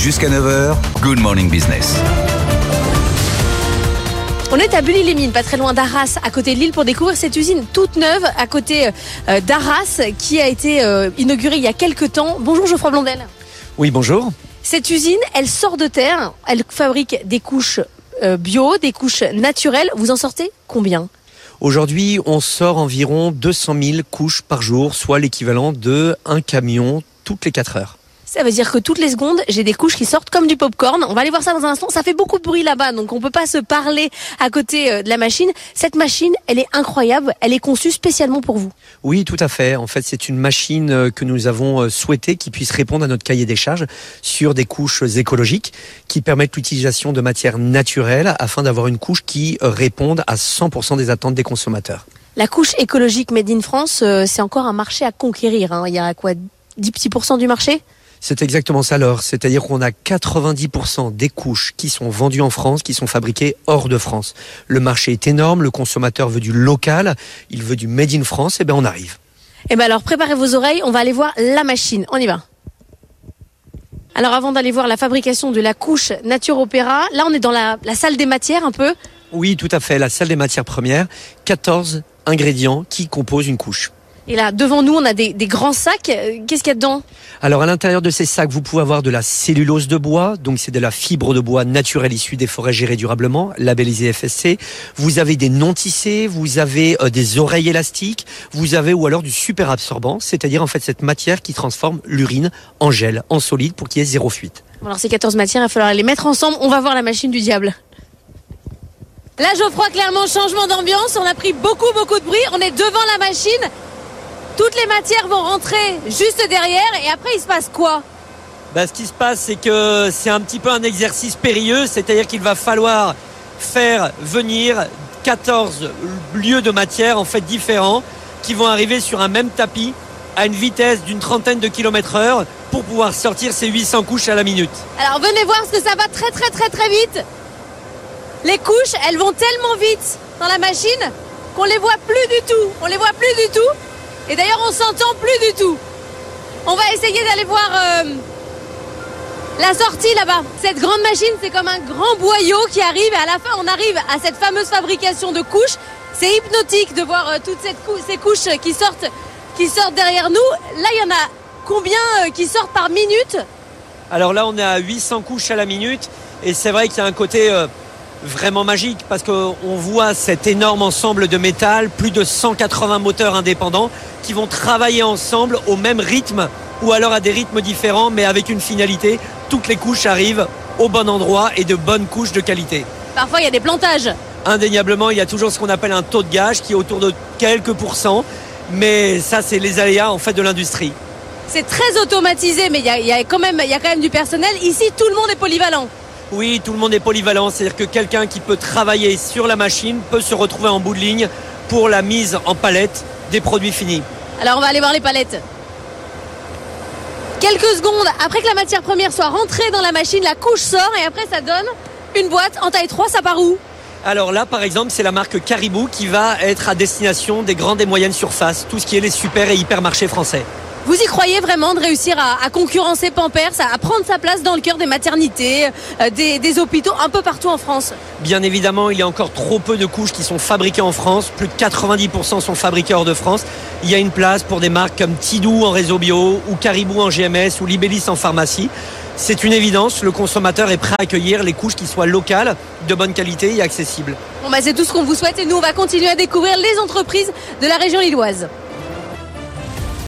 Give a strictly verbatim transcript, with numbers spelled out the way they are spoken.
Jusqu'à neuf heures, Good Morning Business. On est à Bully-les-Mines, pas très loin d'Arras, à côté de Lille, pour découvrir cette usine toute neuve à côté euh, d'Arras qui a été euh, inaugurée il y a quelques temps. Bonjour Geoffroy Blondel. Oui, bonjour. Cette usine, elle sort de terre, elle fabrique des couches euh, bio, des couches naturelles. Vous en sortez combien ? Aujourd'hui, on sort environ deux cent mille couches par jour, soit l'équivalent de un camion toutes les quatre heures. Ça veut dire que toutes les secondes, j'ai des couches qui sortent comme du popcorn. On va aller voir ça dans un instant. Ça fait beaucoup de bruit là-bas, donc on peut pas se parler à côté de la machine. Cette machine, elle est incroyable. Elle est conçue spécialement pour vous. Oui, tout à fait. En fait, c'est une machine que nous avons souhaité qui puisse répondre à notre cahier des charges sur des couches écologiques qui permettent l'utilisation de matières naturelles afin d'avoir une couche qui réponde à cent pour cent des attentes des consommateurs. La couche écologique Made in France, c'est encore un marché à conquérir, hein. Il y a quoi, dix pour cent du marché ? C'est exactement ça, Laure. C'est-à-dire qu'on a quatre-vingt-dix pour cent des couches qui sont vendues en France, qui sont fabriquées hors de France. Le marché est énorme, le consommateur veut du local, il veut du Made in France, et bien on arrive. Eh bien alors préparez vos oreilles, on va aller voir la machine. On y va. Alors avant d'aller voir la fabrication de la couche Nature Opéra, là on est dans la, la salle des matières un peu. Oui, tout à fait, la salle des matières premières, quatorze ingrédients qui composent une couche. Et là, devant nous, on a des, des grands sacs. Qu'est-ce qu'il y a dedans ? Alors, à l'intérieur de ces sacs, vous pouvez avoir de la cellulose de bois. Donc, c'est de la fibre de bois naturelle issue des forêts gérées durablement, labellisée F S C. Vous avez des non-tissés, vous avez euh, des oreilles élastiques, vous avez ou alors du super absorbant, c'est-à-dire en fait cette matière qui transforme l'urine en gel, en solide pour qu'il y ait zéro fuite. Alors, ces quatorze matières, il va falloir les mettre ensemble. On va voir la machine du diable. Là, Geoffroy, clairement, changement d'ambiance. On a pris beaucoup, beaucoup de bruit. On est devant la machine. Toutes les matières vont rentrer juste derrière et après il se passe quoi ? Bah, ce qui se passe, c'est que c'est un petit peu un exercice périlleux, c'est-à-dire qu'il va falloir faire venir quatorze lieux de matière en fait différents qui vont arriver sur un même tapis à une vitesse d'une trentaine de kilomètres heure pour pouvoir sortir ces huit cents couches à la minute. Alors venez voir parce que ça va très très très très vite. Les couches, elles vont tellement vite dans la machine qu'on les voit plus du tout. On les voit plus du tout. Et d'ailleurs, on s'entend plus du tout. On va essayer d'aller voir euh, la sortie là-bas. Cette grande machine, c'est comme un grand boyau qui arrive. Et à la fin, on arrive à cette fameuse fabrication de couches. C'est hypnotique de voir euh, toutes cette cou- ces couches qui sortent, qui sortent derrière nous. Là, il y en a combien euh, qui sortent par minute ? Alors là, on est à huit cents couches à la minute. Et c'est vrai qu'il y a un côté... Euh vraiment magique parce qu'on voit cet énorme ensemble de métal, plus de cent quatre-vingts moteurs indépendants qui vont travailler ensemble au même rythme ou alors à des rythmes différents mais avec une finalité, toutes les couches arrivent au bon endroit et de bonnes couches de qualité. Parfois il y a des plantages. Indéniablement, il y a toujours ce qu'on appelle un taux de gage qui est autour de quelques pourcents, mais ça c'est les aléas en fait de l'industrie. C'est très automatisé mais il y a, il y a quand même, il y a quand même du personnel. Ici tout le monde est polyvalent. Oui, tout le monde est polyvalent, c'est-à-dire que quelqu'un qui peut travailler sur la machine peut se retrouver en bout de ligne pour la mise en palette des produits finis. Alors on va aller voir les palettes. Quelques secondes après que la matière première soit rentrée dans la machine, la couche sort et après ça donne une boîte en taille trois, ça part où ? Alors là, par exemple, c'est la marque Caribou qui va être à destination des grandes et moyennes surfaces, tout ce qui est les super et hypermarchés français. Vous y croyez vraiment de réussir à, à concurrencer Pampers, à, à prendre sa place dans le cœur des maternités, euh, des, des hôpitaux, un peu partout en France ? Bien évidemment, il y a encore trop peu de couches qui sont fabriquées en France. Plus de quatre-vingt-dix pour cent sont fabriquées hors de France. Il y a une place pour des marques comme Tidou en réseau bio, ou Caribou en G M S, ou Libellis en pharmacie. C'est une évidence, le consommateur est prêt à accueillir les couches qui soient locales, de bonne qualité et accessibles. Bon bah c'est tout ce qu'on vous souhaite et nous on va continuer à découvrir les entreprises de la région lilloise.